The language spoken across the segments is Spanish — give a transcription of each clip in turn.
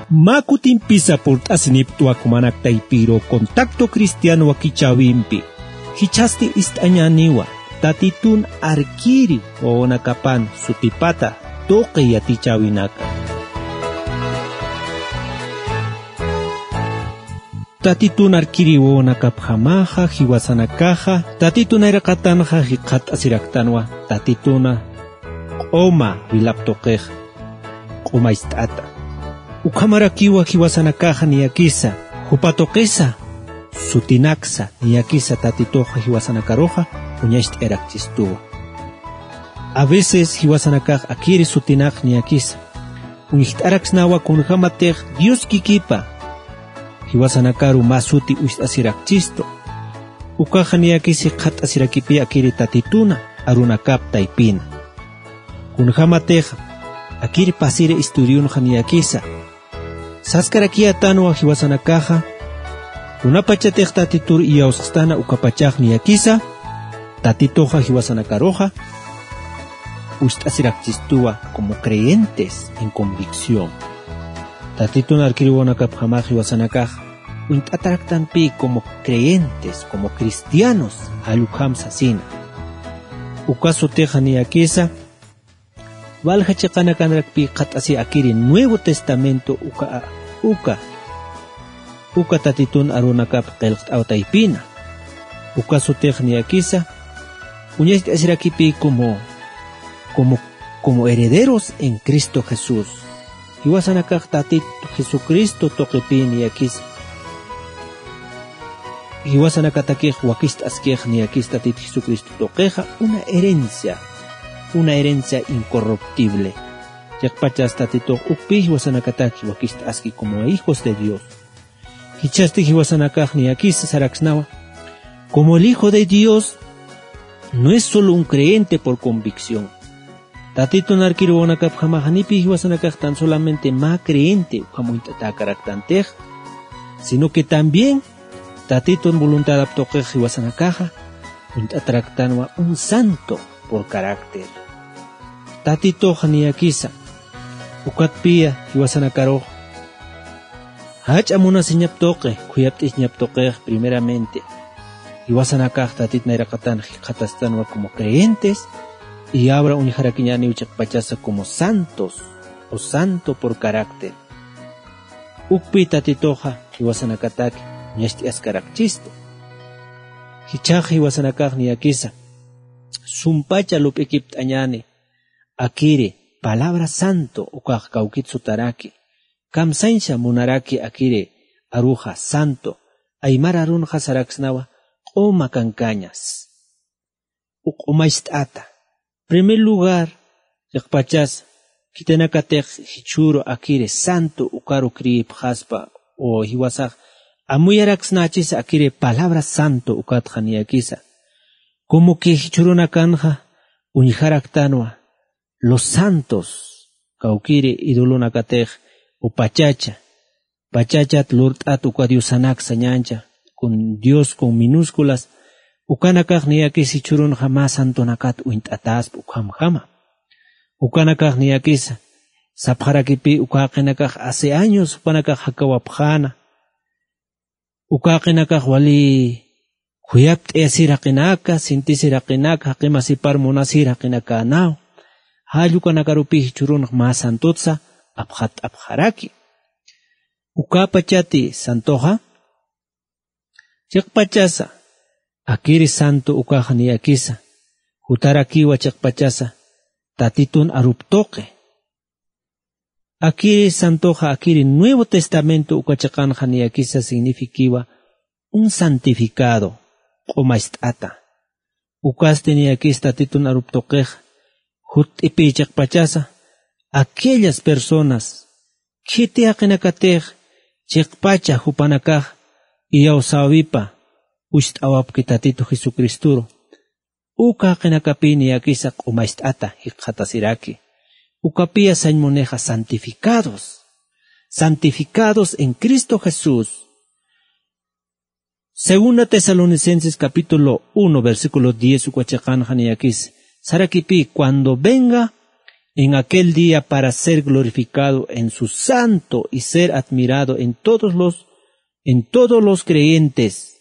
Makutin pisa por asiniptua kumanak taipiro contacto cristiano wakichawimpi. Hichasti istañaniwa tatitun arkiri wawonakapan sutipata toque yatichawinaka. Tatitun arkiri wawonakapjamaja hiwasanakaja tatitun ayraqatanja hiqat asiraktanwa tatituna q'uma wilaptoqej q'uma ist'ata ukamarakiwa hiwasanakaja niyakisa hupatoqisa sutinaksa niyakisa tatitoja hiwasanakaroja uñaxt'erakchistuwa. A veces hiwasanakaj akiri sutinaq niyakisa uñiht'araksnawa kunjamatej Dios kikipa hiwasanakaru masuti uixt'asirakchisto ukaja niyakisi qhat'asirakipi akiri tatituna arunakap taipina kunjamateja akiri pasire isturiunja niyakisa saskarakia tanwa hiwasanakaja kunapachatej tatitur iyausqstana ukapachaj niyakisa tatitoja hiwasanakaroja uixt'asirakchistuwa como creyentes en convicción. Tatitun arkiriwonakapjamaj hiwasanakaj uint'ataraktanpi como creyentes, como cristianos alukhamsa sina. Ukasoteja niyakisa valja chiqanakanrakpi qat'asi akiri Nuevo Testamento uka tatitun arunakap qelqt'awtaypina. Ukasoteja niyakisa uñaxt'asirakipi como herederos en Cristo Jesús. Hiwasanakaj tatito Jesucristo toqipi niyakisa. Hiwasanakatakej wakist'askej niyakis tatito Jesucristo toqeja una herencia incorruptible. Yakpachas tatito ukpi hiwasanakataki wakist'aski como hijos de Dios. Hichasti hiwasanakaj niyakisa saraksnawa como el Hijo de Dios no es solo un creyente por convicción. Tatito narkirwonakapjamajanipi hiwasanakaj tan solamente ma creyente como intatakaractantej, sino que también tatito en voluntad aptoqej hiwasanakaja intatraktanwa un santo por carácter. Tatito niyakisa ukatpia hiwasanakaroja hach'amuna siñaptoqej kuyapt'ij ñaptoqej primeramente hiwasanakaj tatit nayraqatan hiqatastanwa como creyentes y ahora unijarakiñani uchakpachasa como santos o santo por carácter. Ukpi tatitoja hiwasanakataki ñaxt'iaskarakchisto. Hichaj hiwasanakaj niyakisa sumpacha lup'ikipt'añani akiri palabra santo ukaj kawkitsu taraki kamsaincha munaraki akiri aruja santo aymara arunja saraksnawa q'uma kankañas uq'uma ist'ata. Primer lugar, yakpachas, kitenakatej hichuro akire santo ukaru kriyipjaspa o hiwasaj, amuyaraksnachis akire palabra santo ukatja niyakisa. Como que hichurunakanja unijaraktanwa, los santos, kaukire idolunakatej o pachachat lurtat ukadiusanak sañancha, con Dios con minúsculas, ukanakaj niyakis hichurun jamás santonakat uint'ataspa ukhamjama. Ukanakaj niyakisa sapjarakipi ukaqinakaj hace años upanakaj hakawapjana. Ukaqinakaj wali huyapt'esiraqinaka, sintisiraqinaka, haqimasipar munasiraqinaka naw. Hallukanakarupi hichurun más santotsa apjaraki. Ukapachati santoja chikpachasa akiri santo ukaja niyakisa, hutarakiwa chakpachasa, tatitun aruptoque. Akiri santoja akiri Nuevo Testamento ukachakanja niyakisa signifikiwa un santificado, q'uma ist'ata. Ukaste niyakis tatitun aruptoqueja, hutipi chakpachasa, aquellas personas que te aqinakatej, chakpacha hupanakaj, iyawsawipa, Uixt'awapki tatito Jesucristuro. Ukaqinakapi niyakisa q'uma ist'ata hiqhatasiraki. Ukapia sañmoneja santificados en Cristo Jesús. Segunda Tesalonicenses capítulo 1 versículo 10 ukachaqanja niyakis. Sarakipi cuando venga en aquel día para ser glorificado en su santo y ser admirado en todos los creyentes.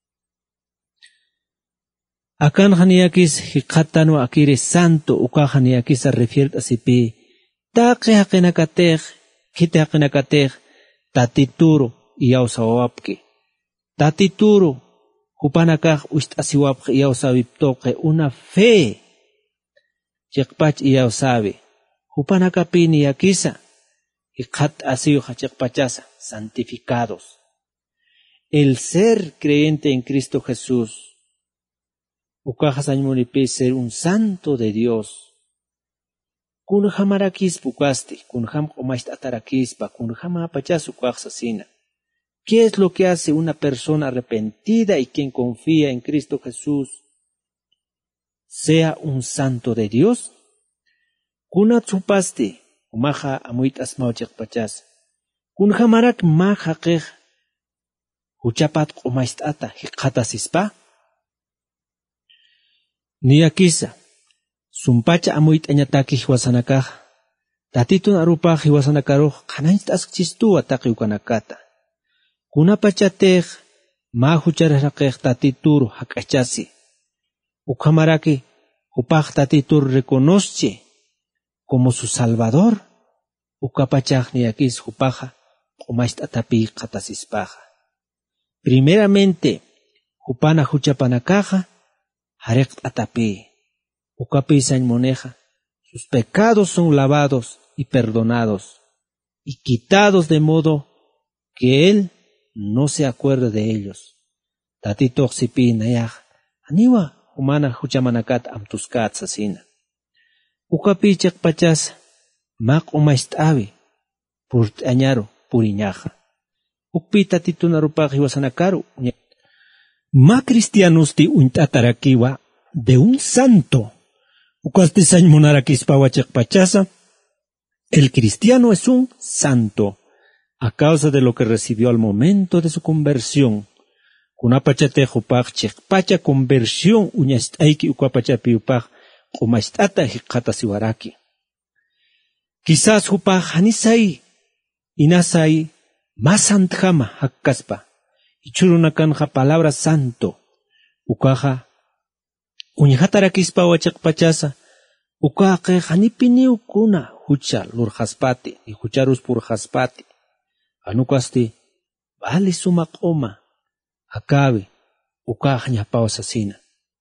Akan haniakis hikatano akire santo uka haniakis se refiere a sipi taqe hakenakatej kite hakenakatej tatituro iyausawapke tatituro hupanakaj ustasiwapke iyausawiptoke una fe chekpach iyausabe hupanakapini yakisa hikat asiyo hachekpachasa santificados. El ser creyente en Cristo Jesús ukajas añmunipi ser un santo de Dios. Kun hamarakis pukasti, kun ham omaist atarakispa, kun hama pachas ukajsasina. ¿Qué es lo que hace una persona arrepentida y quien confía en Cristo Jesús sea un santo de Dios? Kuna tsupasti, umaja amuit asmauchek pachas. Kun hamarak mahaqej, uchapat omaist ata, hikatasispa. Niyakisa, sumpacha amuit añataki hiwasanakaj, tatitun arupaj hiwasanakaruj, kanainst askchistuwa taki ukanakata. Kunapachatej, mahucharajrakej tatituru hakachasi. Ukamaraki, upaj tatituru reconoce como su salvador. Ukapachaj niyakis upaja, umaist atapi katasispaja. Primeramente, upana huchapanakaja, Harek atapi, ukapi moneja, sus pecados son lavados y perdonados, y quitados de modo que él no se acuerde de ellos. Tatito sipi nayaj, aniwa humana huchamanakat amtuskat sasina. Ukapi chekpachas, mak umaistavi, purt añaro, puriñaja. Ukpi tatito narupaj iwasanakaru, ma cristianusti untatarakiwa de un santo. Ukastisañ monarakispawa chekpachasa. El cristiano es un santo a causa de lo que recibió al momento de su conversión. Kunapachate jupaj chekpacha conversión uñastaiki ukapachapi upaj umastata hikatasiwaraki. Quizás jupaj hanisai inasai más santjama hakkaspa. Ichurunakanja palabra santo. Ukaja uñjatarakispa wachakpachasa. Ukaje hanipini ukuna hucha lurjaspati y hucharus purjaspati. Anukasti vale sumak oma. Akabe ukaja ñapawasasina.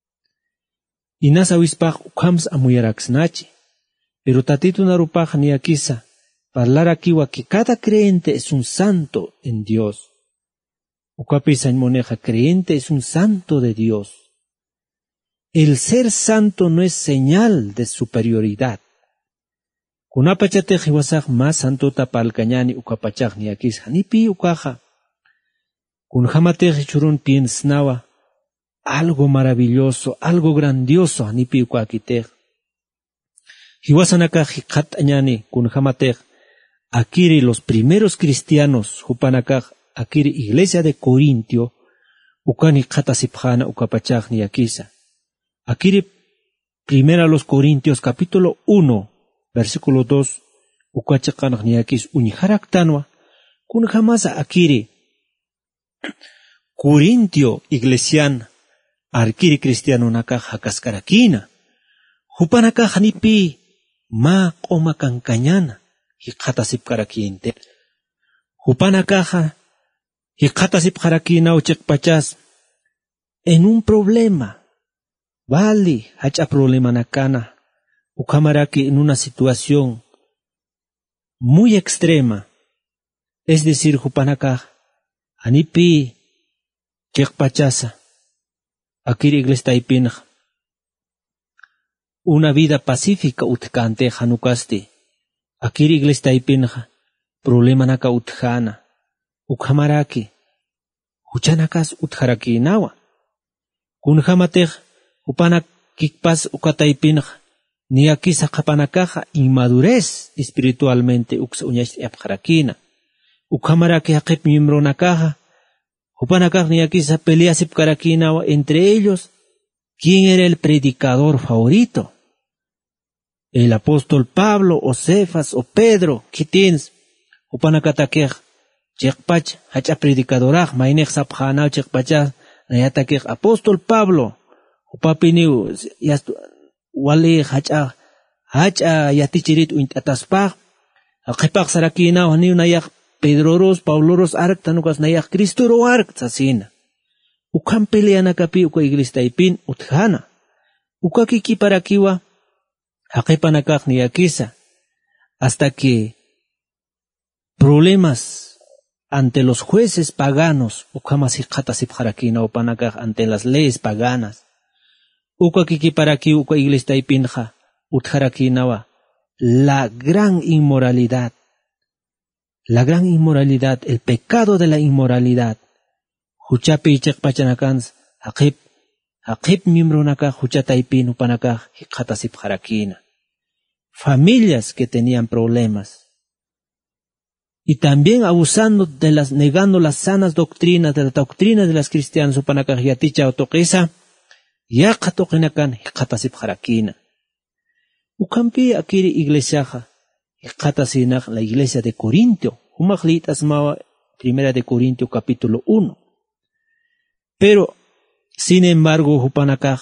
Inasa wispaj ukams amuyaraksnachi. Pero tatito narupaj niakisa parlarakiwa que cada creyente es un santo en Dios. Ukapi moneja creyente es un santo de Dios. El ser santo no es señal de superioridad. Kunapachate hiwasaj más santo tapalcañani ukapachaj niakis hanipi ukaja. Kunhamate hichurun piensnawa algo maravilloso, algo grandioso hanipi ukakitej. Hiwasanaka hikat añani kunhamate akiri los primeros cristianos hupanakaj akiri iglesia de Corintio, ukani katasipjana ukapachaj niyakisa. Akiri primera los Corintios capítulo 1, versículo 2, ukachakanaj niyakis uniharaktanwa, kun jamasa akiri Corintio iglesian, arkiri cristiano nakaj hakaskarakina, hupanakaj nipi ma qoma kankañana, hikatasipkarakinte. Hupanakaja hikatasipkarakina uchekpachas en un problema. Vale, hacha problema nakana. Ukamaraki en una situación muy extrema. Es decir, hupanakaj anipi chekpachasa. Akiri iglesia ipinaj. Una vida pacífica utkante hanukasti. Akiri iglesia ipinaj. Problema naka utjana. Ukhamaraki. Huchanakas utjaraki nawa. Kunhamatej upanak kikpas ukataipinaj. Niakisa kapanakaja inmadurez espiritualmente uksa uñash epjarakina. Ukhamaraki akip miembro nakaja. Upanakaj niakisa peleasip karakinawa. Entre ellos, ¿quién era el predicador favorito? el apóstol Pablo, o Cefas, o Pedro, kitins, upanakatakej, chekpach, hacha predicadoraj, mainej sapjanao chekpachaj, nayatakej apóstol Pablo, upapiniu, wali hacha yatichirit uintataspaj, aqipaq sarakinao haniu nayak Pedroros, Pauloros ark, tanukas nayak Cristoro ark, sasina. Ukan peleanakapi uka iglesia uthana. Uka kikiparakiwa, haqipanakaq niyakisa, hasta que problemas ante los jueces paganos, ukamas hiqatasipharakina upanakaq ante las leyes paganas. Uka kikiparaki uka iglesia ipinja, utharakinawa, la gran inmoralidad, el pecado de la inmoralidad. Huchapi chekpachanakans, haqip miembronaka huchataipin upanaka hiqatasipharakina. Familias que tenían problemas. Y también abusando negando las sanas doctrinas, de la doctrina de las cristianas upanaka yaticha otoqisa, yaqa toqinakan hiqatasipharakina. Ukampi akiri iglesiaja, hiqatasinaq la iglesia de Corintio, humaqlit asmawa, 1 de Corintios capítulo 1. Pero, sin embargo, hupanakaj,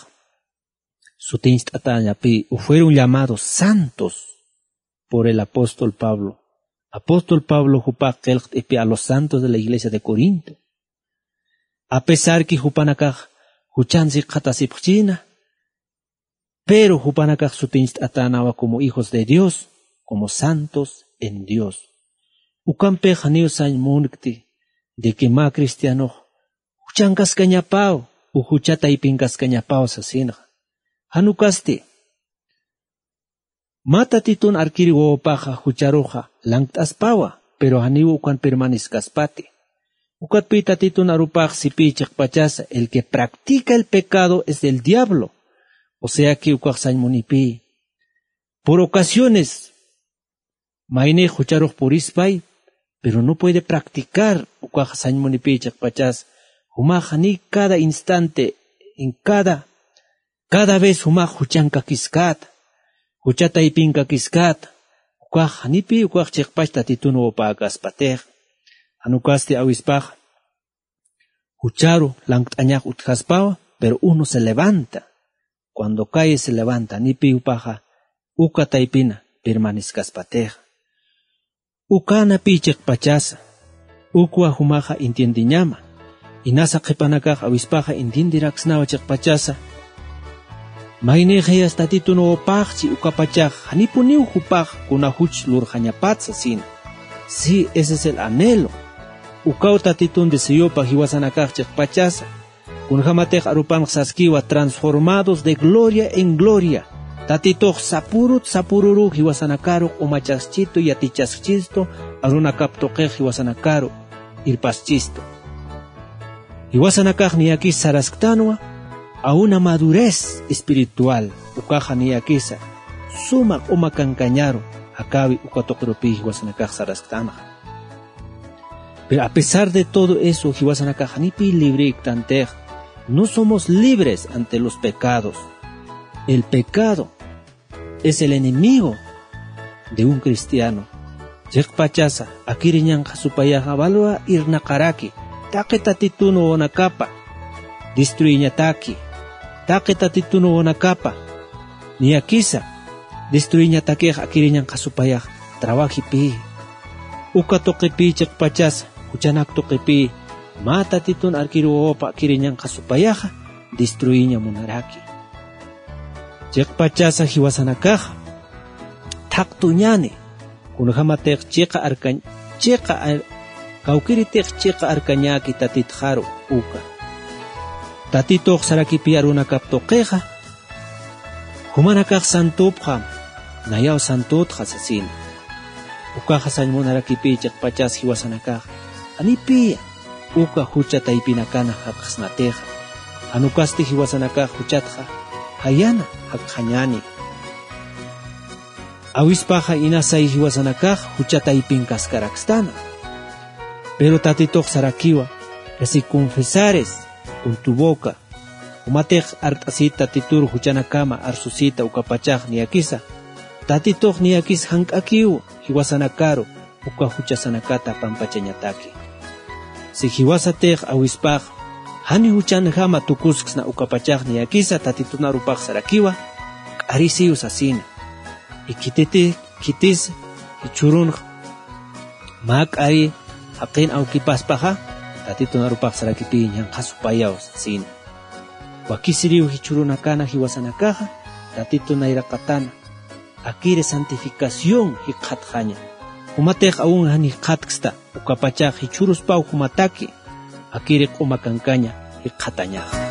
fueron llamados santos por el apóstol Pablo. Apóstol Pablo a los santos de la iglesia de Corinto. A pesar que hupanakaj, huchansi qatasipchina, pero hupanakaj sutinstatanawa como hijos de Dios, como santos en Dios. Ukampe janiu san munkti, de que ma cristiano, huchancas cañapao, uhuchata y pincas cañapao sasina. Hanukasti. Mata titun arkiri wopaja hucharoja, langtas pawa, pero haniu ukan permanezcaspati. Ukat pita titun arupaj sipichak pachasa, el que practica el pecado es del diablo. O sea que ukak san munipi. Por ocasiones, maine hucharoj purispay, pero no puede practicar ukak san munipi chakpachas. Humajani cada instante, en cada vez humaj huchanka kiskat, huchata y pinka kiskat, ukak hanipi ukak chakpachta tituno opagas patej, anukaste awispaj, hucharo langtañak utjaspawa, pero uno se levanta. Cuando cae se levanta, nipi upaja, ukata y pina, permanezcas patej. Ukana pichek pachasa, ukwa humaja intiendiñama. Inasa qipanakaq awispaqa intindiraksnawa chikpachasa. Mayneja hasta tituno opaqchi ukapachaq hanipuniu hupaq kunahuch lurjañapatsa sin. Sí, ese es el anhelo. Ukauta titun deseyopa hiwasanakaq chikpachasa. Kunjamatej arupan saskiwa transformados de gloria en gloria. Tatitoj sapururu hiwasanakaro umachaschito y atichaschisto arunakaptoqej hiwasanakaro irpaschisto. Hiwasanakaj niyakis sarasktanwa a una madurez espiritual. Ukaja niyakisa sumak umakankañaro akawi ukatoqropi hiwasanakaj sarasktanaj. Pero a pesar de todo eso, hiwasanakaj nipi libre iktantej. No somos libres ante los pecados. El pecado es el enemigo de un cristiano. Yekpachasa, akiriñan jasupayaja valua irnakaraki, taquetatituno onakapa, destruiñataki, taquetatituno onakapa, niakisa, destruiñatakeja akiriñan jasupayaja, trabajipi, ukatokepi chekpachasa, uchanaktokepi, mata titun arkiruopa akiriñan jasupayaja, destruiña munaraki. Chekpachasa hiwasanakaja, taktuñani, kunjamatek kaukiritek cheqa arkañaki tatitjaro uka. Tatitoq sarakipi arunakaptoqeja, humanakaq santupja, nayaw santutja sasin. Ukaja sanmunarakipi chekpachas hiwasanakaja, anipia, uka hucha taipinakana haqasnateja, anukasti hiwasanakaja huchatja, hayana haqjañani. Awispaja inasay hiwasanakaj huchataipin kaskarakstana. Pero tatitoq sarakiwa, que si confesares con tu boca, umatej artasita titur huchanakama arsusita ukapachaj niakisa, Tatitoq niyakis hank'akiw hiwasanakaru uka huchasanakata pampachañataki. Si hiwasateq awispaq hani huchanajama tukusqna ukapachaq niyakisa tatitunarupaq sarakiwa k'arisiw sasina. Ikititi kitis hichurunq mak'ari haqin awkipaspaqa tatitunarupaq sarakipi ñanqasupayaw sasina. Wakisiriw hichurunakana hiwasanakaqa tatitunayrakatana akire santificación hiqhatqaña. Humateq aún hani hiqhatksta ukapachaq hichuruspaq humataki akire q'umakankaña hiqhatañaqa.